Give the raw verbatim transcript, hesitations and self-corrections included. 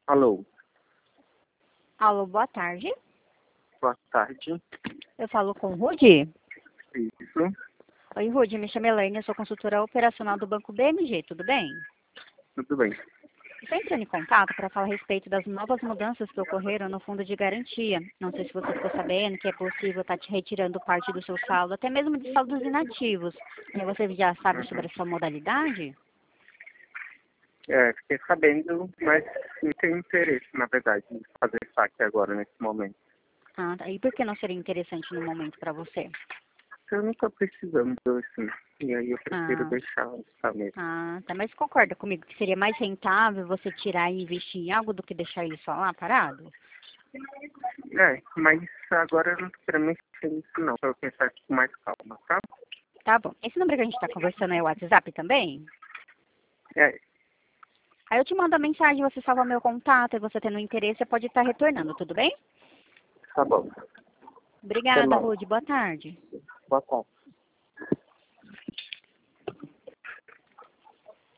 Alô, Alô, boa tarde. boa tarde. Eu falo com o Rudy. Isso, Oi, Rudy, me chamo Elaine, eu sou consultora operacional do Banco B M G, tudo bem? tudo bem. Estou entrando em contato para falar a respeito das novas mudanças que ocorreram no fundo de garantia. Não sei se você ficou sabendo que é possível estar te retirando parte do seu saldo, até mesmo de saldos inativos. E você já sabe sobre essa modalidade? É, fiquei sabendo, mas não tenho interesse, na verdade, em fazer saque agora, nesse momento. Ah, tá. E por que não seria interessante no momento para você? Eu não estou precisando, assim, e aí eu prefiro Ah, deixar estar mesmo. ah, tá. Mas concorda comigo que seria mais rentável você tirar e investir em algo do que deixar ele só lá parado? É, mas agora eu não estou querendo mexer nisso não, para eu pensar com mais calma, tá? Tá bom. Esse número que a gente está conversando é o WhatsApp também? É, Aí eu te mando a mensagem, você salva meu contato, e você tendo interesse, você pode estar retornando, tudo bem? tá bom. Até Obrigada, mais. Rude. Boa tarde. Boa tarde.